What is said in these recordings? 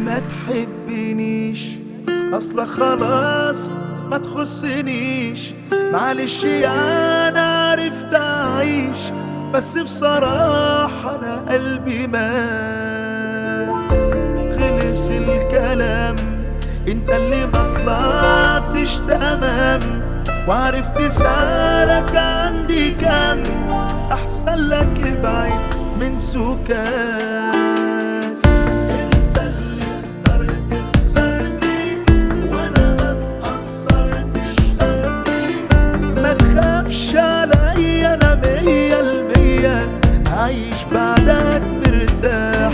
ما تحبنيش اصلا خلاص ما تخصنيش. معلش يعني عرفت اعيش، بس بصراحة انا قلبي مات. خلص الكلام، انت اللي ما طلعتش تمام، وعرفت سعرك عندي كام. احسن لك ابعد من سكان. انت اللي اخترت خسرتي وانا ما اتأثرتش سنتي. ما تخافش عليا انا 100% عايش بعدك مرتاح.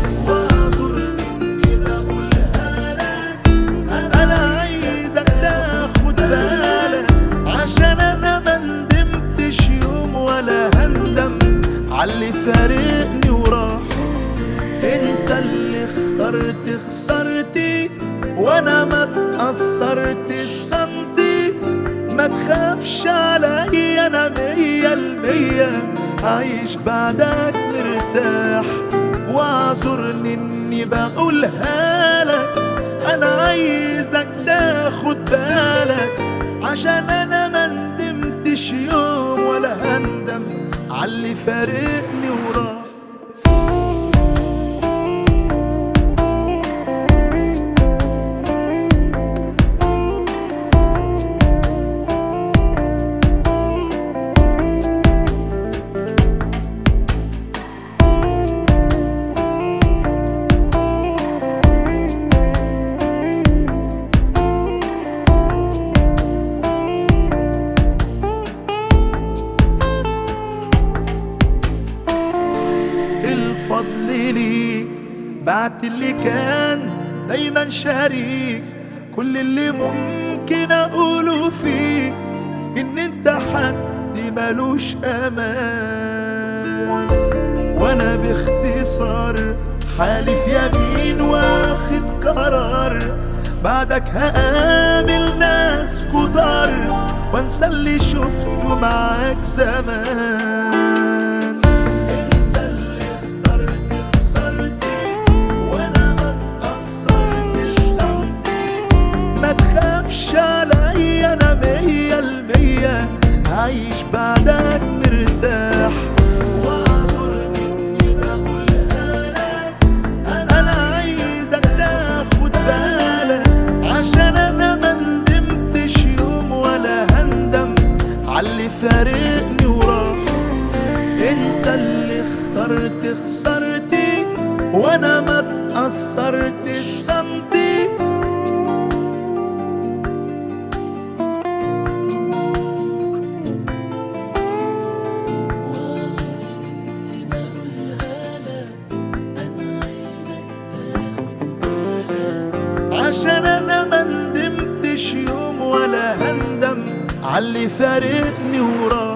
عاللي فارقني وراح. انت اللي اخترت خسرتي وانا ما اتأثرتش سنتي. ما تخافش عليا انا 100% عايش بعدك مرتاح. واعذرني اني بقولها لك، انا عايزك تاخد بالك، عشان انا ما ندمتش يوم ولا هندم عاللي فارقني وراح. الفضل ليك، بعت اللي كان دايما شريك. كل اللي ممكن اقوله فيك ان انت حد ملوش امان. وانا باختصار حالف يمين واخد قرار، بعدك هقابل ناس كتار وانسى اللي شفته معاك زمان. عليا انا 100% عايش بعدك مرتاح. واعذرني اني بقولها لك، انا عايزك تاخد بالك، عشان انا ما ندمتش يوم ولا هندم عاللي فارقني وراح. انت اللي اخترت خسرتي وانا ما اتأثرتش سنتي. عشان انا ما ندمتش يوم ولا هندم عاللي فارقني وراح.